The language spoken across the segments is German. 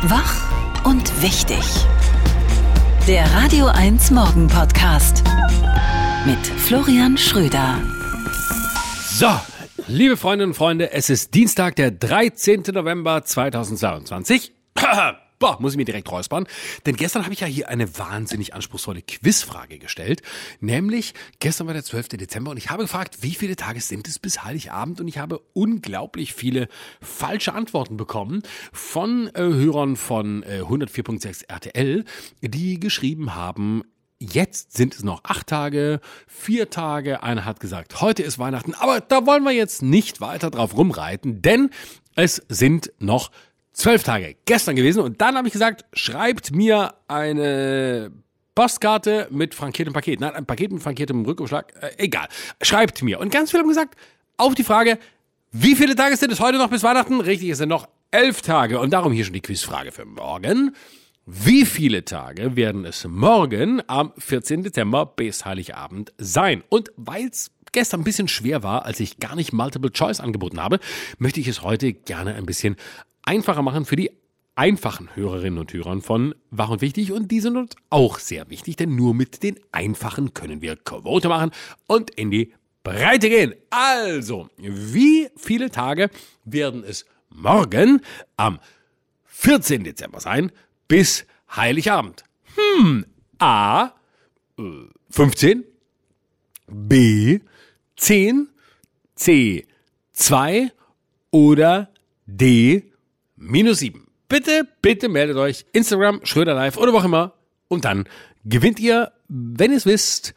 Wach und wichtig. Der Radio 1 Morgen Podcast mit Florian Schröder. So, liebe Freundinnen und Freunde, es ist Dienstag, der 13. November 2022. Boah, muss ich mir direkt räuspern. Denn gestern habe ich ja hier eine wahnsinnig anspruchsvolle Quizfrage gestellt. Nämlich, gestern war der 12. Dezember und ich habe gefragt, wie viele Tage sind es bis Heiligabend? Und ich habe unglaublich viele falsche Antworten bekommen von Hörern von 104.6 RTL, die geschrieben haben, jetzt sind es noch 8 Tage, 4 Tage. Einer hat gesagt, heute ist Weihnachten. Aber da wollen wir jetzt nicht weiter drauf rumreiten, denn es sind noch 12 Tage gestern gewesen und dann habe ich gesagt, schreibt mir eine Postkarte mit frankiertem Paket. Nein, ein Paket mit frankiertem Rückumschlag, egal. Schreibt mir. Und ganz viele haben gesagt, auf die Frage, wie viele Tage sind es heute noch bis Weihnachten? Richtig, es sind noch 11 Tage und darum hier schon die Quizfrage für morgen. Wie viele Tage werden es morgen am 14. Dezember bis Heiligabend sein? Und weil es gestern ein bisschen schwer war, als ich gar nicht Multiple Choice angeboten habe, möchte ich es heute gerne ein bisschen einfacher machen für die einfachen Hörerinnen und Hörern von Wach und Wichtig. Und die sind uns auch sehr wichtig, denn nur mit den einfachen können wir Quote machen und in die Breite gehen. Also, wie viele Tage werden es morgen am 14. Dezember sein bis Heiligabend? A, 15, B, 10, C, 2 oder D, -7. Bitte meldet euch. Instagram, Schröder Live oder wo auch immer. Und dann gewinnt ihr, wenn ihr es wisst,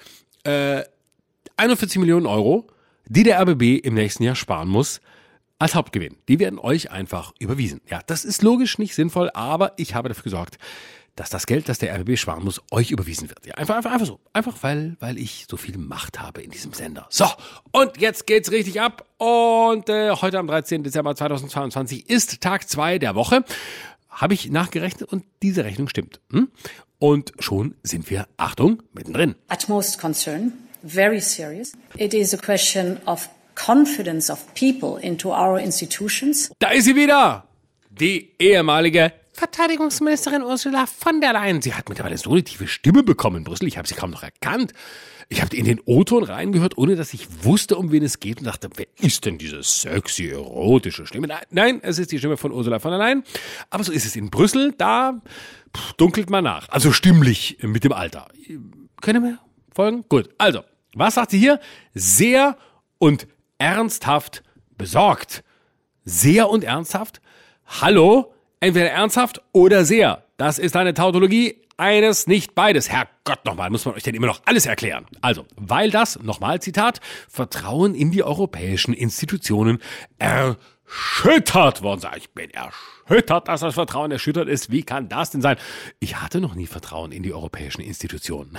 41 Millionen Euro, die der RBB im nächsten Jahr sparen muss, als Hauptgewinn. Die werden euch einfach überwiesen. Ja, das ist logisch nicht sinnvoll, aber ich habe dafür gesorgt, dass das Geld, das der RBB sparen muss, euch überwiesen wird. Ja, einfach so. Einfach, weil ich so viel Macht habe in diesem Sender. So, und jetzt geht's richtig ab. Und heute am 13. Dezember 2022 ist Tag 2 der Woche. Habe ich nachgerechnet und diese Rechnung stimmt. Und schon sind wir, Achtung, mittendrin. Utmost concern, very serious. It is a question of confidence of people into our institutions. Da ist sie wieder, die ehemalige Verteidigungsministerin Ursula von der Leyen. Sie hat mittlerweile so eine tiefe Stimme bekommen in Brüssel. Ich habe sie kaum noch erkannt. Ich habe in den O-Ton reingehört, ohne dass ich wusste, um wen es geht und dachte, wer ist denn diese sexy, erotische Stimme? Nein, es ist die Stimme von Ursula von der Leyen. Aber so ist es in Brüssel. Da dunkelt man nach. Also stimmlich mit dem Alter. Können wir folgen? Gut. Also, was sagt sie hier? Sehr und ernsthaft besorgt. Sehr und ernsthaft? Hallo? Entweder ernsthaft oder sehr. Das ist eine Tautologie. Eines, nicht beides. Herrgott nochmal, muss man euch denn immer noch alles erklären? Also, weil das, nochmal Zitat, Vertrauen in die europäischen Institutionen erschüttert worden sei. Ich bin erschüttert, dass das Vertrauen erschüttert ist. Wie kann das denn sein? Ich hatte noch nie Vertrauen in die europäischen Institutionen.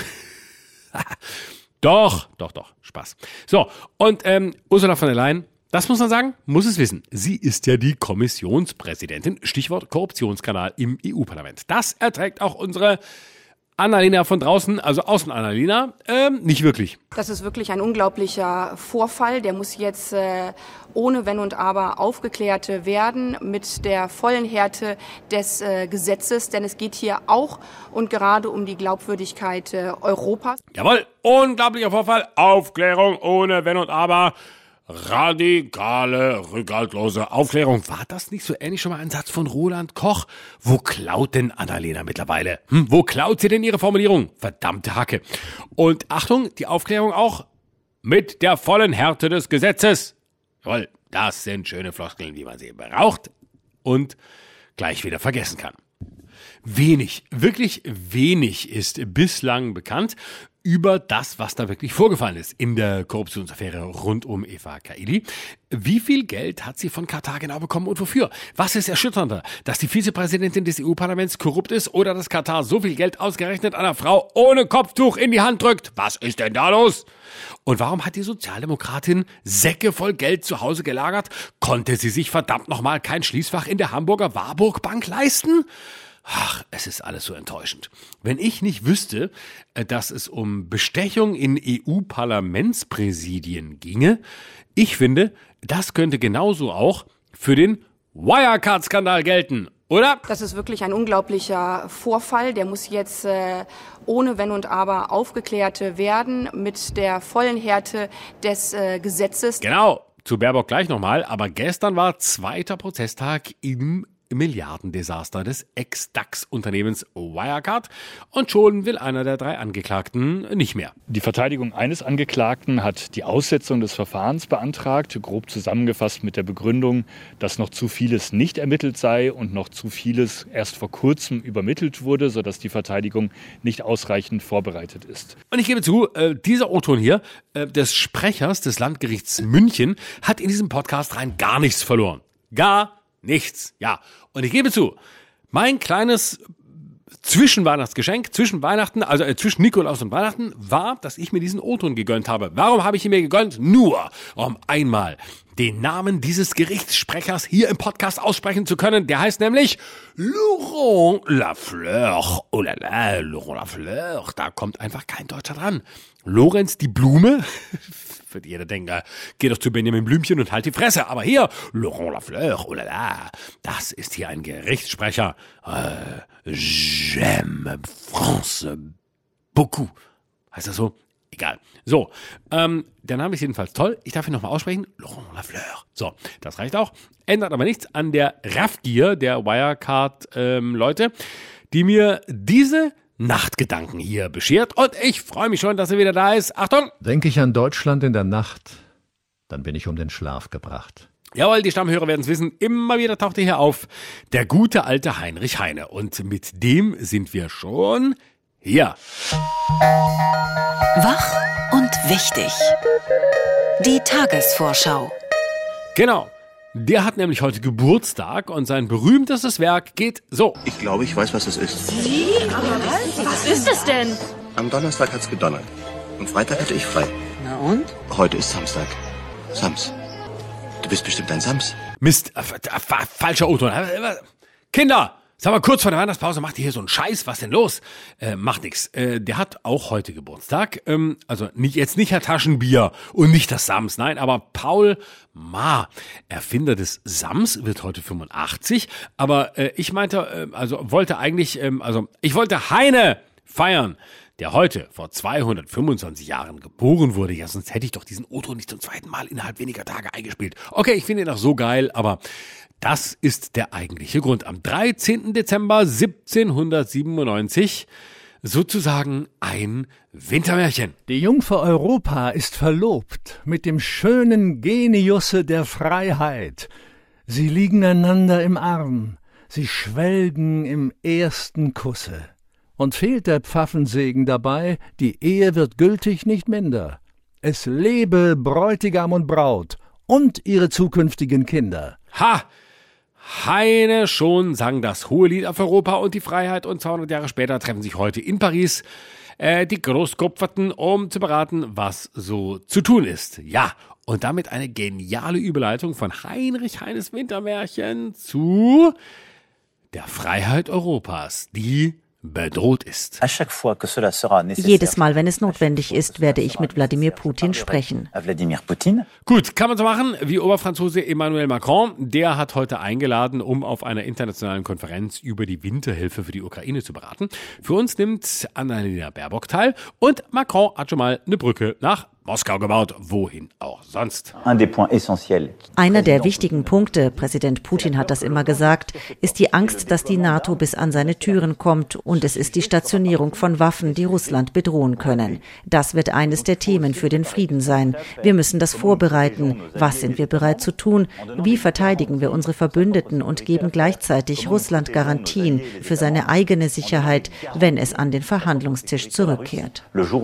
Doch, Spaß. So, und Ursula von der Leyen, das muss man sagen, muss es wissen. Sie ist ja die Kommissionspräsidentin, Stichwort Korruptionsskandal im EU-Parlament. Das erträgt auch unsere Annalena von draußen, also außen Annalena, nicht wirklich. Das ist wirklich ein unglaublicher Vorfall. Der muss jetzt ohne Wenn und Aber aufgeklärt werden mit der vollen Härte des Gesetzes. Denn es geht hier auch und gerade um die Glaubwürdigkeit Europas. Jawohl, unglaublicher Vorfall, Aufklärung ohne Wenn und Aber. Radikale, rückhaltlose Aufklärung. War das nicht so ähnlich schon mal ein Satz von Roland Koch? Wo klaut denn Annalena mittlerweile? Wo klaut sie denn ihre Formulierung? Verdammte Hacke. Und Achtung, die Aufklärung auch mit der vollen Härte des Gesetzes. Jawohl, das sind schöne Floskeln, wie man sie braucht und gleich wieder vergessen kann. Wirklich wenig ist bislang bekannt über das, was da wirklich vorgefallen ist in der Korruptionsaffäre rund um Eva Kaili. Wie viel Geld hat sie von Katar genau bekommen und wofür? Was ist erschütternder, dass die Vizepräsidentin des EU-Parlaments korrupt ist oder dass Katar so viel Geld ausgerechnet einer Frau ohne Kopftuch in die Hand drückt? Was ist denn da los? Und warum hat die Sozialdemokratin Säcke voll Geld zu Hause gelagert? Konnte sie sich verdammt nochmal kein Schließfach in der Hamburger Warburg Bank leisten? Ach, es ist alles so enttäuschend. Wenn ich nicht wüsste, dass es um Bestechung in EU-Parlamentspräsidien ginge, ich finde, das könnte genauso auch für den Wirecard-Skandal gelten. oder? Das ist wirklich ein unglaublicher Vorfall. Der muss jetzt ohne Wenn und Aber aufgeklärt werden mit der vollen Härte des Gesetzes. Genau, zu Baerbock gleich nochmal. Aber gestern war zweiter Prozesstag im Milliardendesaster des Ex-DAX-Unternehmens Wirecard. Und schon will einer der 3 Angeklagten nicht mehr. Die Verteidigung eines Angeklagten hat die Aussetzung des Verfahrens beantragt, grob zusammengefasst mit der Begründung, dass noch zu vieles nicht ermittelt sei und noch zu vieles erst vor kurzem übermittelt wurde, sodass die Verteidigung nicht ausreichend vorbereitet ist. Und ich gebe zu, dieser O-Ton hier des Sprechers des Landgerichts München hat in diesem Podcast rein gar nichts verloren. Gar nichts, ja. Und ich gebe zu, mein kleines Zwischenweihnachtsgeschenk, zwischen Weihnachten, also zwischen Nikolaus und Weihnachten, war, dass ich mir diesen O-Ton gegönnt habe. Warum habe ich ihn mir gegönnt? Nur, um einmal den Namen dieses Gerichtssprechers hier im Podcast aussprechen zu können. Der heißt nämlich Laurent Lafleur. Oh la la, Laurent Lafleur. Da kommt einfach kein Deutscher dran. Lorenz die Blume. Wird jeder denken, geh doch zu Benjamin Blümchen und halt die Fresse. Aber hier, Laurent Lafleur, oh la la, das ist hier ein Gerichtssprecher. J'aime France beaucoup. Heißt das so? Egal. So, der Name ist jedenfalls toll. Ich darf ihn nochmal aussprechen. Laurent Lafleur. So, das reicht auch. Ändert aber nichts an der Raffgier der Wirecard-Leute, die mir diese Nachtgedanken hier beschert. Und ich freue mich schon, dass er wieder da ist. Achtung! Denke ich an Deutschland in der Nacht, dann bin ich um den Schlaf gebracht. Jawohl, die Stammhörer werden es wissen. Immer wieder taucht er hier auf. Der gute alte Heinrich Heine. Und mit dem sind wir schon hier. Wach und wichtig. Die Tagesvorschau. Genau. Der hat nämlich heute Geburtstag und sein berühmtestes Werk geht so. Ich glaube, ich weiß, was es ist. Sie? Aber was ist es denn? Am Donnerstag hat's gedonnert. Am Freitag hatte ich frei. Na und? Heute ist Samstag. Sams. Du bist bestimmt ein Sams. Mist, falscher O-Ton. Kinder, sag mal, kurz vor der Weihnachtspause macht ihr hier so einen Scheiß. Was denn los? Macht nix. Der hat auch heute Geburtstag. Also nicht Herr Taschenbier und nicht das Sams. Nein, aber Paul Ma, Erfinder des Sams, wird heute 85. Aber ich meinte, ich wollte Heine feiern, der heute vor 225 Jahren geboren wurde. Ja, sonst hätte ich doch diesen O-Ton nicht zum zweiten Mal innerhalb weniger Tage eingespielt. Okay, ich finde ihn auch so geil, aber das ist der eigentliche Grund. Am 13. Dezember 1797 sozusagen ein Wintermärchen. Die Jungfer Europa ist verlobt mit dem schönen Geniusse der Freiheit. Sie liegen einander im Arm, sie schwelgen im ersten Kusse. Und fehlt der Pfaffensegen dabei, die Ehe wird gültig nicht minder. Es lebe Bräutigam und Braut und ihre zukünftigen Kinder. Ha! Heine schon sang das hohe Lied auf Europa und die Freiheit und 200 Jahre später treffen sich heute in Paris die Großkopferten, um zu beraten, was so zu tun ist. Ja, und damit eine geniale Überleitung von Heinrich Heines Wintermärchen zu der Freiheit Europas, die bedroht ist. Jedes Mal, wenn es notwendig ist, werde ich mit Wladimir Putin sprechen. Gut, kann man so machen wie Oberfranzose Emmanuel Macron. Der hat heute eingeladen, um auf einer internationalen Konferenz über die Winterhilfe für die Ukraine zu beraten. Für uns nimmt Annalena Baerbock teil und Macron hat schon mal eine Brücke nach Moskau gebaut, wohin auch sonst. Einer der wichtigen Punkte, Präsident Putin hat das immer gesagt, ist die Angst, dass die NATO bis an seine Türen kommt, und es ist die Stationierung von Waffen, die Russland bedrohen können. Das wird eines der Themen für den Frieden sein. Wir müssen das vorbereiten. Was sind wir bereit zu tun? Wie verteidigen wir unsere Verbündeten und geben gleichzeitig Russland Garantien für seine eigene Sicherheit, wenn es an den Verhandlungstisch zurückkehrt?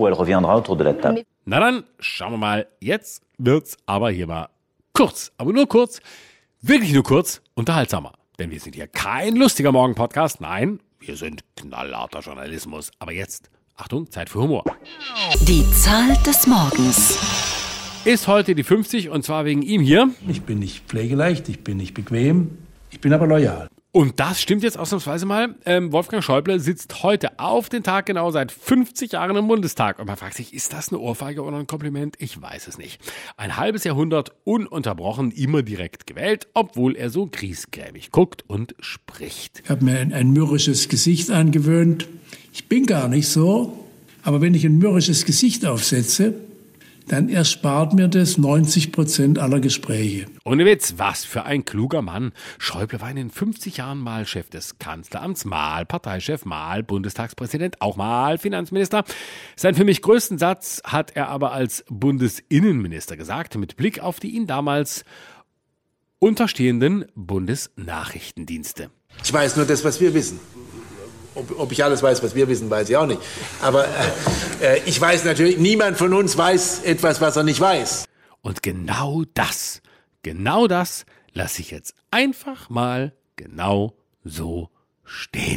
Na dann, schauen wir mal. Jetzt wird's aber hier mal kurz, aber nur kurz, wirklich nur kurz, unterhaltsamer. Denn wir sind hier kein lustiger Morgen-Podcast. Nein, wir sind knallharter Journalismus. Aber jetzt, Achtung, Zeit für Humor. Die Zahl des Morgens. Ist heute die 50 und zwar wegen ihm hier. Ich bin nicht pflegeleicht, ich bin nicht bequem, ich bin aber loyal. Und das stimmt jetzt ausnahmsweise mal. Wolfgang Schäuble sitzt heute auf den Tag genau seit 50 Jahren im Bundestag. Und man fragt sich, ist das eine Ohrfeige oder ein Kompliment? Ich weiß es nicht. Ein halbes Jahrhundert ununterbrochen, immer direkt gewählt, obwohl er so griesgrämig guckt und spricht. Ich habe mir ein mürrisches Gesicht angewöhnt. Ich bin gar nicht so, aber wenn ich ein mürrisches Gesicht aufsetze, dann erspart mir das 90% aller Gespräche. Ohne Witz, was für ein kluger Mann. Schäuble war in den 50 Jahren mal Chef des Kanzleramts, mal Parteichef, mal Bundestagspräsident, auch mal Finanzminister. Seinen für mich größten Satz hat er aber als Bundesinnenminister gesagt, mit Blick auf die ihn damals unterstehenden Bundesnachrichtendienste. Ich weiß nur das, was wir wissen. Ob ich alles weiß, was wir wissen, weiß ich auch nicht. Aber ich weiß natürlich, niemand von uns weiß etwas, was er nicht weiß. Und genau das lasse ich jetzt einfach mal genau so stehen.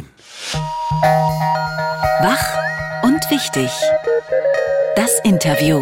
Wach und wichtig. Das Interview.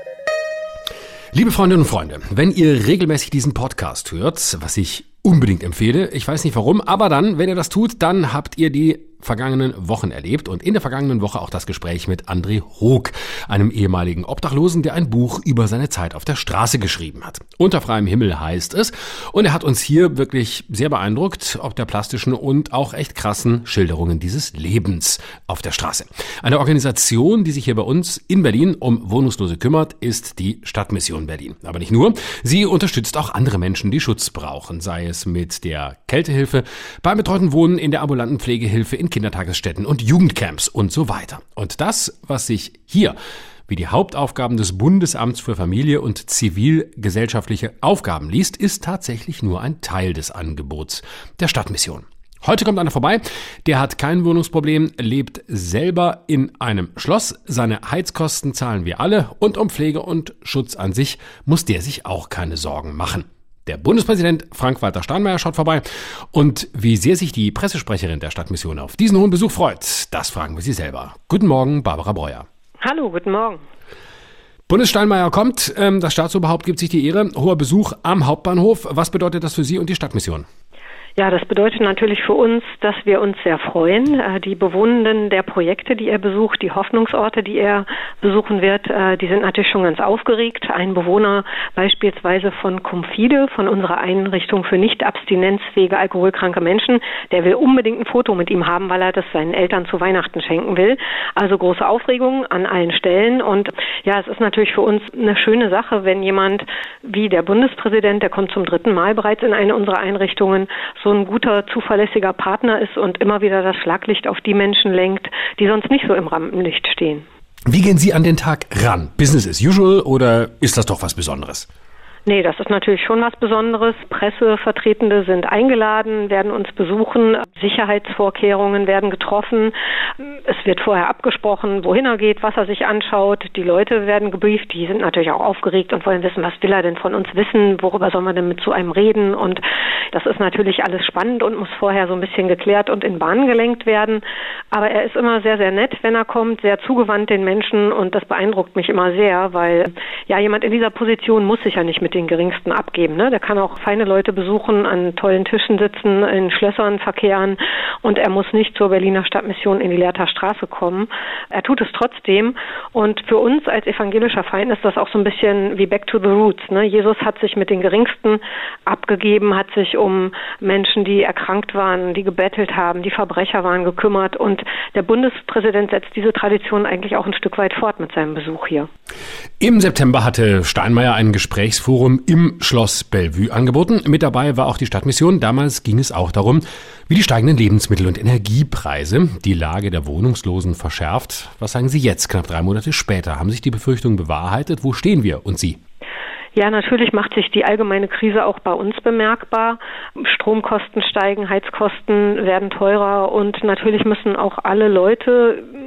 Liebe Freundinnen und Freunde, wenn ihr regelmäßig diesen Podcast hört, was ich unbedingt empfehle, ich weiß nicht warum, aber dann, wenn ihr das tut, dann habt ihr die vergangenen Wochen erlebt und in der vergangenen Woche auch das Gespräch mit André Hoog, einem ehemaligen Obdachlosen, der ein Buch über seine Zeit auf der Straße geschrieben hat. Unter freiem Himmel heißt es, und er hat uns hier wirklich sehr beeindruckt, ob der plastischen und auch echt krassen Schilderungen dieses Lebens auf der Straße. Eine Organisation, die sich hier bei uns in Berlin um Wohnungslose kümmert, ist die Stadtmission Berlin. Aber nicht nur, sie unterstützt auch andere Menschen, die Schutz brauchen, sei es mit der Kältehilfe, beim betreuten Wohnen, in der ambulanten Pflegehilfe, in Kindertagesstätten und Jugendcamps und so weiter. Und das, was sich hier wie die Hauptaufgaben des Bundesamts für Familie und zivilgesellschaftliche Aufgaben liest, ist tatsächlich nur ein Teil des Angebots der Stadtmission. Heute kommt einer vorbei, der hat kein Wohnungsproblem, lebt selber in einem Schloss, seine Heizkosten zahlen wir alle und um Pflege und Schutz an sich muss der sich auch keine Sorgen machen. Der Bundespräsident Frank-Walter Steinmeier schaut vorbei und wie sehr sich die Pressesprecherin der Stadtmission auf diesen hohen Besuch freut, das fragen wir sie selber. Guten Morgen, Barbara Breuer. Hallo, guten Morgen. Bundessteinmeier kommt, das Staatsoberhaupt gibt sich die Ehre, hoher Besuch am Hauptbahnhof. Was bedeutet das für Sie und die Stadtmission? Ja, das bedeutet natürlich für uns, dass wir uns sehr freuen. Die Bewohnenden der Projekte, die er besucht, die Hoffnungsorte, die er besuchen wird, die sind natürlich schon ganz aufgeregt. Ein Bewohner beispielsweise von Comfide, von unserer Einrichtung für nicht abstinenzfähige, alkoholkranke Menschen, der will unbedingt ein Foto mit ihm haben, weil er das seinen Eltern zu Weihnachten schenken will. Also große Aufregung an allen Stellen. Und ja, es ist natürlich für uns eine schöne Sache, wenn jemand wie der Bundespräsident, der kommt zum 3. Mal bereits in eine unserer Einrichtungen, so ein guter, zuverlässiger Partner ist und immer wieder das Schlaglicht auf die Menschen lenkt, die sonst nicht so im Rampenlicht stehen. Wie gehen Sie an den Tag ran? Business as usual oder ist das doch was Besonderes? Nee, das ist natürlich schon was Besonderes. Pressevertretende sind eingeladen, werden uns besuchen. Sicherheitsvorkehrungen werden getroffen. Es wird vorher abgesprochen, wohin er geht, was er sich anschaut. Die Leute werden gebrieft. Die sind natürlich auch aufgeregt und wollen wissen, was will er denn von uns wissen? Worüber sollen wir denn mit so einem reden? Und das ist natürlich alles spannend und muss vorher so ein bisschen geklärt und in Bahn gelenkt werden. Aber er ist immer sehr, sehr nett, wenn er kommt, sehr zugewandt den Menschen und das beeindruckt mich immer sehr, weil ja jemand in dieser Position muss sich ja nicht mit den Geringsten abgeben. Ne? Der kann auch feine Leute besuchen, an tollen Tischen sitzen, in Schlössern verkehren und er muss nicht zur Berliner Stadtmission in die Lehrter Straße kommen. Er tut es trotzdem und für uns als evangelischer Verein ist das auch so ein bisschen wie Back to the Roots. Ne? Jesus hat sich mit den Geringsten abgegeben, hat sich um Menschen, die erkrankt waren, die gebettelt haben, die Verbrecher waren, gekümmert und der Bundespräsident setzt diese Tradition eigentlich auch ein Stück weit fort mit seinem Besuch hier. Im September hatte Steinmeier ein Gesprächsforum im Schloss Bellevue angeboten. Mit dabei war auch die Stadtmission. Damals ging es auch darum, wie die steigenden Lebensmittel- und Energiepreise die Lage der Wohnungslosen verschärft. Was sagen Sie jetzt, knapp 3 Monate später? Haben sich die Befürchtungen bewahrheitet? Wo stehen wir und Sie? Ja, natürlich macht sich die allgemeine Krise auch bei uns bemerkbar. Stromkosten steigen, Heizkosten werden teurer und natürlich müssen auch alle Leute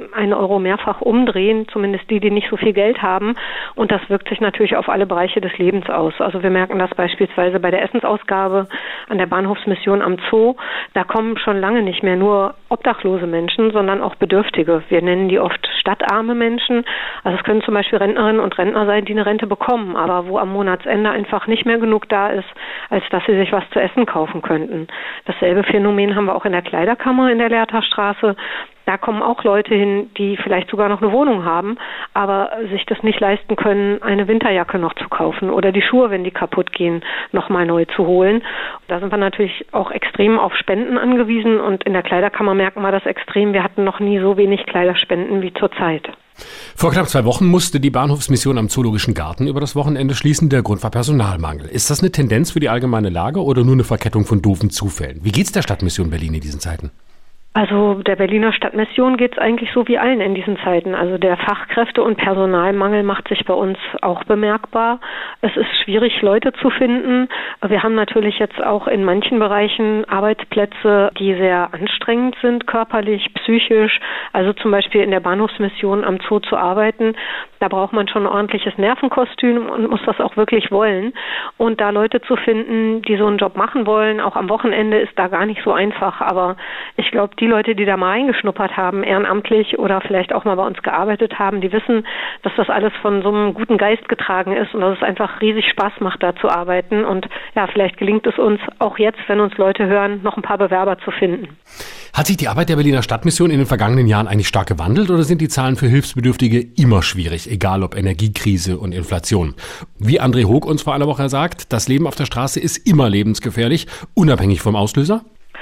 einen Euro mehrfach umdrehen, zumindest die nicht so viel Geld haben. Und das wirkt sich natürlich auf alle Bereiche des Lebens aus. Also wir merken das beispielsweise bei der Essensausgabe an der Bahnhofsmission am Zoo. Da kommen schon lange nicht mehr nur obdachlose Menschen, sondern auch Bedürftige. Wir nennen die oft stadtarme Menschen. Also es können zum Beispiel Rentnerinnen und Rentner sein, die eine Rente bekommen, aber wo am Monatsende einfach nicht mehr genug da ist, als dass sie sich was zu essen kaufen könnten. Dasselbe Phänomen haben wir auch in der Kleiderkammer in der Lehrterstraße. Da kommen auch Leute hin, die vielleicht sogar noch eine Wohnung haben, aber sich das nicht leisten können, eine Winterjacke noch zu kaufen oder die Schuhe, wenn die kaputt gehen, nochmal neu zu holen. Da sind wir natürlich auch extrem auf Spenden angewiesen und in der Kleiderkammer merken wir das extrem. Wir hatten noch nie so wenig Kleiderspenden wie zurzeit. Vor knapp 2 Wochen musste die Bahnhofsmission am Zoologischen Garten über das Wochenende schließen. Der Grund war Personalmangel. Ist das eine Tendenz für die allgemeine Lage oder nur eine Verkettung von doofen Zufällen? Wie geht's der Stadtmission Berlin in diesen Zeiten? Also der Berliner Stadtmission geht es eigentlich so wie allen in diesen Zeiten. Also der Fachkräfte- und Personalmangel macht sich bei uns auch bemerkbar. Es ist schwierig, Leute zu finden. Wir haben natürlich jetzt auch in manchen Bereichen Arbeitsplätze, die sehr anstrengend sind, körperlich, psychisch. Also zum Beispiel in der Bahnhofsmission am Zoo zu arbeiten, da braucht man schon ein ordentliches Nervenkostüm und muss das auch wirklich wollen. Und da Leute zu finden, die so einen Job machen wollen, auch am Wochenende, ist da gar nicht so einfach. Aber ich glaube, die Leute, die da mal reingeschnuppert haben, ehrenamtlich oder vielleicht auch mal bei uns gearbeitet haben, die wissen, dass das alles von so einem guten Geist getragen ist und dass es einfach riesig Spaß macht, da zu arbeiten. Und ja, vielleicht gelingt es uns auch jetzt, wenn uns Leute hören, noch ein paar Bewerber zu finden. Hat sich die Arbeit der Berliner Stadtmission in den vergangenen Jahren eigentlich stark gewandelt oder sind die Zahlen für Hilfsbedürftige immer schwierig, egal ob Energiekrise und Inflation? Wie André Hoog uns vor einer Woche sagt, das Leben auf der Straße ist immer lebensgefährlich, unabhängig vom Auslöser?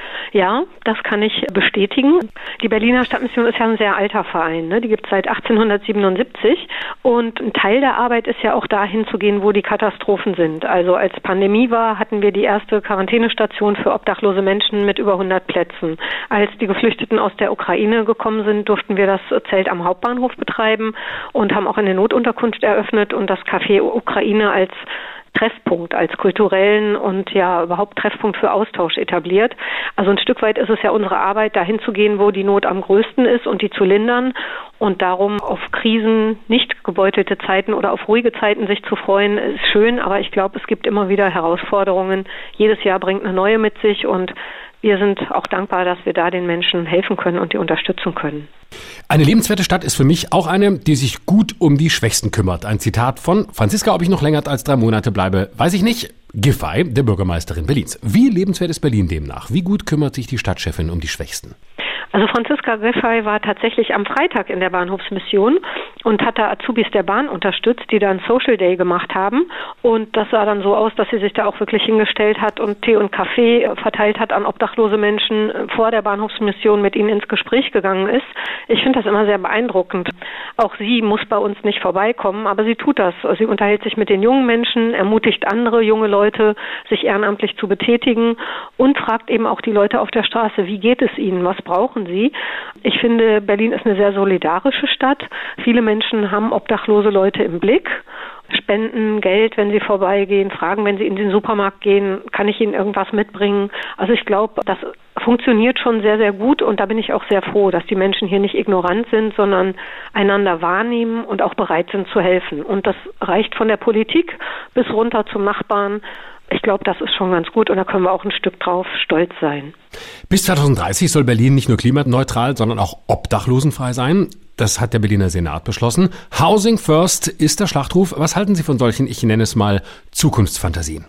Ja, das kann ich bestätigen. Die Berliner Stadtmission ist ja ein sehr alter Verein, ne? Die gibt es seit 1877 und ein Teil der Arbeit ist ja auch dahin zu gehen, wo die Katastrophen sind. Also als Pandemie war, hatten wir die erste Quarantänestation für obdachlose Menschen mit über 100 Plätzen. Als die Geflüchteten aus der Ukraine gekommen sind, durften wir das Zelt am Hauptbahnhof betreiben und haben auch eine Notunterkunft eröffnet und das Café Ukraine als Treffpunkt, als kulturellen und ja überhaupt Treffpunkt für Austausch etabliert. Also ein Stück weit ist es ja unsere Arbeit, dahin zu gehen, wo die Not am größten ist und die zu lindern und darum auf Krisen, nicht gebeutelte Zeiten oder auf ruhige Zeiten sich zu freuen, ist schön, aber ich glaube, es gibt immer wieder Herausforderungen. Jedes Jahr bringt eine neue mit sich und wir sind auch dankbar, dass wir da den Menschen helfen können und die unterstützen können. Eine lebenswerte Stadt ist für mich auch eine, die sich gut um die Schwächsten kümmert. Ein Zitat von Franziska, ob ich noch länger als 3 Monate bleibe, weiß ich nicht. Giffey, der Bürgermeisterin Berlins. Wie lebenswert ist Berlin demnach? Wie gut kümmert sich die Stadtchefin um die Schwächsten? Also Franziska Giffey war tatsächlich am Freitag in der Bahnhofsmission und hat da Azubis der Bahn unterstützt, die da einen Social Day gemacht haben. Und das sah dann so aus, dass sie sich da auch wirklich hingestellt hat und Tee und Kaffee verteilt hat an obdachlose Menschen, vor der Bahnhofsmission mit ihnen ins Gespräch gegangen ist. Ich finde das immer sehr beeindruckend. Auch sie muss bei uns nicht vorbeikommen, aber sie tut das. Sie unterhält sich mit den jungen Menschen, ermutigt andere junge Leute, sich ehrenamtlich zu betätigen und fragt eben auch die Leute auf der Straße, wie geht es ihnen, was brauchen sie? Ich finde, Berlin ist eine sehr solidarische Stadt. Viele Menschen haben obdachlose Leute im Blick, spenden Geld, wenn sie vorbeigehen, fragen, wenn sie in den Supermarkt gehen, kann ich ihnen irgendwas mitbringen? Also ich glaube, das funktioniert schon sehr, sehr gut und da bin ich auch sehr froh, dass die Menschen hier nicht ignorant sind, sondern einander wahrnehmen und auch bereit sind zu helfen. Und das reicht von der Politik bis runter zum Nachbarn. Ich glaube, das ist schon ganz gut und da können wir auch ein Stück drauf stolz sein. Bis 2030 soll Berlin nicht nur klimaneutral, sondern auch obdachlosenfrei sein. Das hat der Berliner Senat beschlossen. Housing First ist der Schlachtruf. Was halten Sie von solchen, ich nenne es mal, Zukunftsfantasien?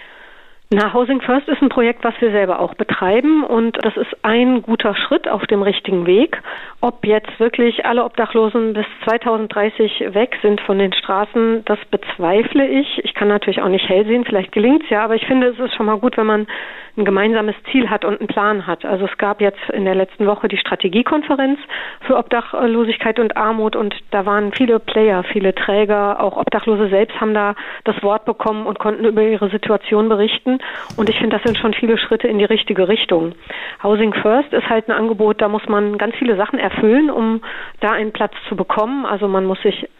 Na, Housing First ist ein Projekt, was wir selber auch betreiben und das ist ein guter Schritt auf dem richtigen Weg. Ob jetzt wirklich alle Obdachlosen bis 2030 weg sind von den Straßen, das bezweifle ich. Ich kann natürlich auch nicht hell sehen, vielleicht gelingt's ja, aber ich finde, es ist schon mal gut, wenn man ein gemeinsames Ziel hat und einen Plan hat. Also es gab jetzt in der letzten Woche die Strategiekonferenz für Obdachlosigkeit und Armut und da waren viele Player, viele Träger, auch Obdachlose selbst haben da das Wort bekommen und konnten über ihre Situation berichten. Und ich finde, das sind schon viele Schritte in die richtige Richtung. Housing First ist halt ein Angebot, da muss man ganz viele Sachen erfüllen, um da einen Platz zu bekommen. Also man muss sich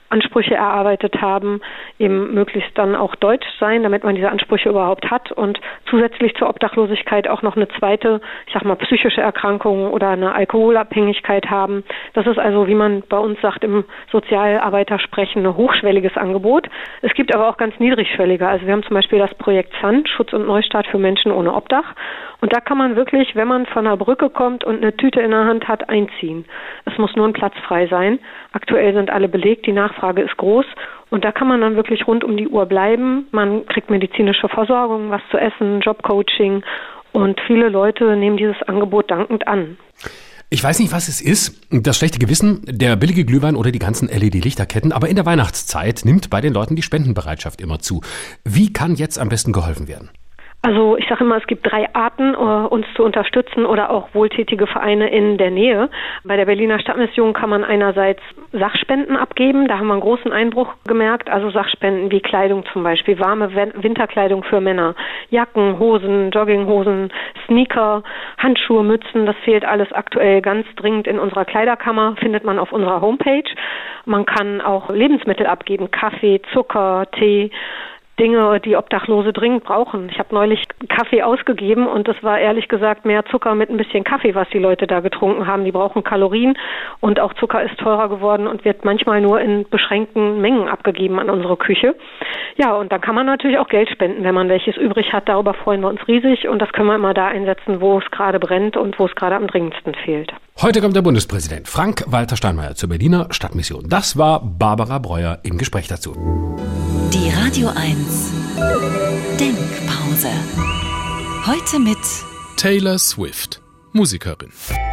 Ansprüche erarbeitet haben, eben möglichst dann auch deutsch sein, damit man diese Ansprüche überhaupt hat und zusätzlich zur Obdachlosigkeit auch noch eine zweite, ich sag mal, psychische Erkrankung oder eine Alkoholabhängigkeit haben. Das ist also, wie man bei uns sagt, im Sozialarbeitersprechen ein hochschwelliges Angebot. Es gibt aber auch ganz niedrigschwellige. Also wir haben zum Beispiel das Projekt Sun, Schutz und Neustart für Menschen ohne Obdach. Und da kann man wirklich, wenn man von einer Brücke kommt und eine Tüte in der Hand hat, einziehen. Es muss nur ein Platz frei sein. Aktuell sind alle belegt, die Nachfrage ist groß. Und da kann man dann wirklich rund um die Uhr bleiben. Man kriegt medizinische Versorgung, was zu essen, Jobcoaching. Und viele Leute nehmen dieses Angebot dankend an. Ich weiß nicht, was es ist, das schlechte Gewissen, der billige Glühwein oder die ganzen LED-Lichterketten, aber in der Weihnachtszeit nimmt bei den Leuten die Spendenbereitschaft immer zu. Wie kann jetzt am besten geholfen werden? Also ich sage immer, es gibt 3 Arten, uns zu unterstützen oder auch wohltätige Vereine in der Nähe. Bei der Berliner Stadtmission kann man einerseits Sachspenden abgeben, da haben wir einen großen Einbruch gemerkt, also Sachspenden wie Kleidung zum Beispiel, warme Winterkleidung für Männer, Jacken, Hosen, Jogginghosen, Sneaker, Handschuhe, Mützen, das fehlt alles aktuell ganz dringend in unserer Kleiderkammer, findet man auf unserer Homepage. Man kann auch Lebensmittel abgeben, Kaffee, Zucker, Tee, Dinge, die Obdachlose dringend brauchen. Ich habe neulich Kaffee ausgegeben und das war ehrlich gesagt mehr Zucker mit ein bisschen Kaffee, was die Leute da getrunken haben. Die brauchen Kalorien und auch Zucker ist teurer geworden und wird manchmal nur in beschränkten Mengen abgegeben an unsere Küche. Ja, und dann kann man natürlich auch Geld spenden, wenn man welches übrig hat. Darüber freuen wir uns riesig und das können wir immer da einsetzen, wo es gerade brennt und wo es gerade am dringendsten fehlt. Heute kommt der Bundespräsident Frank-Walter Steinmeier zur Berliner Stadtmission. Das war Barbara Breuer im Gespräch dazu. Die Radio 1 Denkpause. Heute mit Taylor Swift, Musikerin.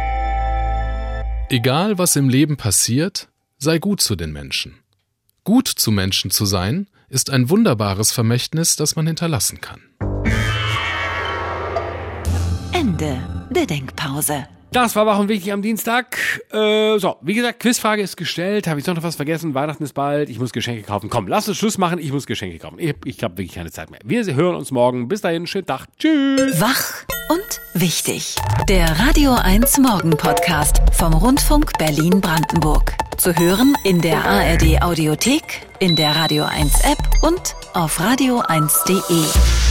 Egal, was im Leben passiert, sei gut zu den Menschen. Gut zu Menschen zu sein, ist ein wunderbares Vermächtnis, das man hinterlassen kann. Ende der Denkpause. Das war Wochenwichtig am Dienstag. Wie gesagt, Quizfrage ist gestellt. Habe ich noch was vergessen? Weihnachten ist bald. Ich muss Geschenke kaufen. Komm, lass uns Schluss machen. Ich muss Geschenke kaufen. Ich habe wirklich keine Zeit mehr. Wir hören uns morgen. Bis dahin, schönen Tag. Tschüss. Wach und wichtig. Der Radio 1 Morgen Podcast vom Rundfunk Berlin-Brandenburg. Zu hören in der ARD Audiothek, in der Radio 1 App und auf radio1.de.